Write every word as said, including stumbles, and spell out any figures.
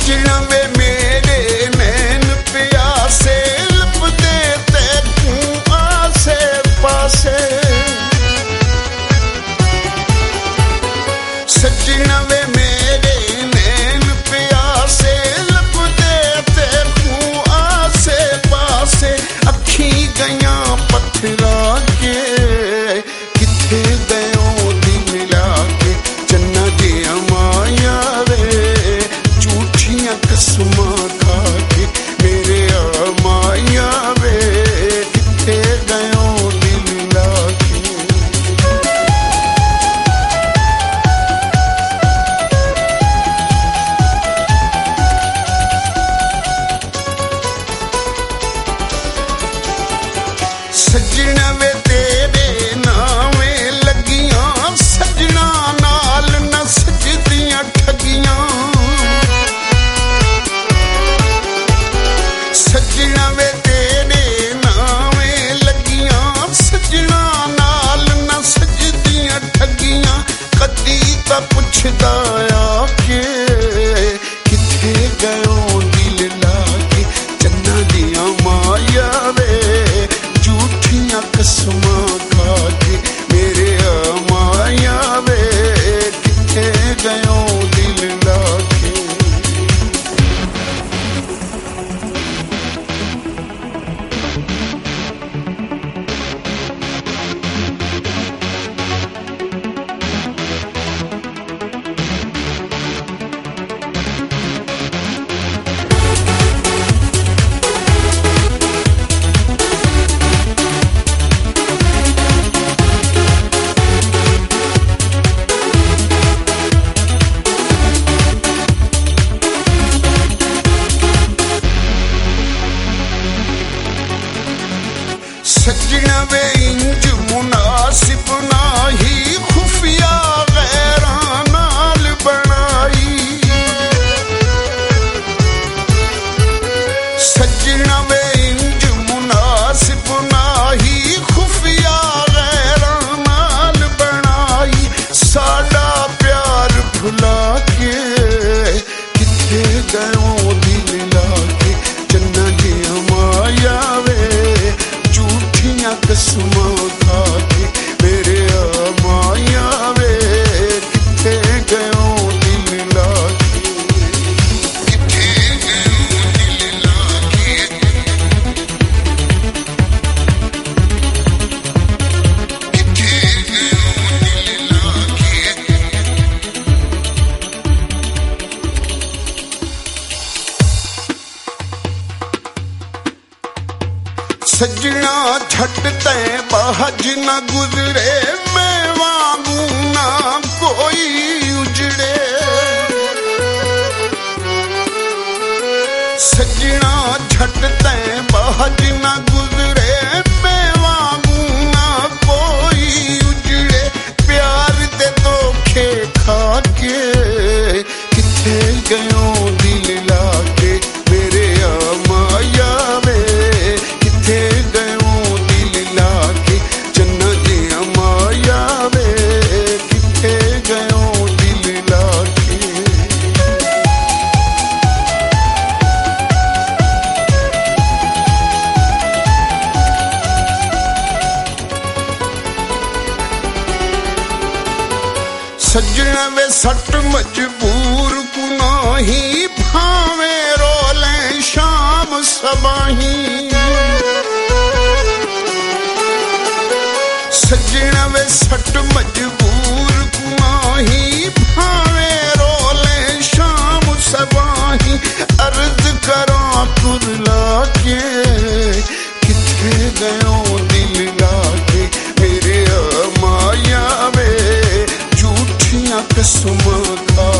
सजना वे मेरे नैन प्यासे लपदे तैनू आसे पासे। सजना वे मेरे नैन प्यासे लपदे तैनू आसे पासे। अखी गया पत्थरा के किथे गयो दिल लाके चन्ना दिया माया वे झूठियां कसमां खा के मेरे आ माया वे किथे गयो दिल लाके। सजना वे तेरे नावे लगियां सजना नाल न सजदियां ठगियां। सजना वे तेरे नावे लगियां सजना नाल न सजदियां ठगियां। कदी तां पुछदा आके किथे गयो दिल लाके चन्ना दिया माया वे झूठियां कसमां खा के मेरे आ माया वे किथे गयो दिल लाके। सजना वे इंज मुनासिब नाही खुफिया गैरां नाल बनाई। सजना वे इंज मुनासिब नाही खुफिया गैरां नाल बनाई। साडा प्यार भुला के किथे गयो दिल लाके चन्ना दिया माया वे झूठियां कसमां खा के मेरे आ माया वे किथे गयो दिल लाके। किथे गयो दिल लाके। किथे गयो दिल लाके। सजना झट तै बाहज न गुजरे मैं वांगू ना कोई उजड़े। सजना झट तै बाहज न गुजरे मैं वांगू ना कोई उजड़े। प्यार दे धोखे खा के किथे गयो दिल लाके मेरे आ माया वे किथे गयो दिल लाके चन्ना दिया माया वे किथे गयो दिल लाके। सजना वे सट मजबूर को नाही भावे रोले शाम सबाही। सजना वे सट मजबूर को नाही भावे रोले शाम सबाही। अर्ज करा कुरला के किथे गयो दिल लाके मेरे आ माया वे झूठियां कसमां खा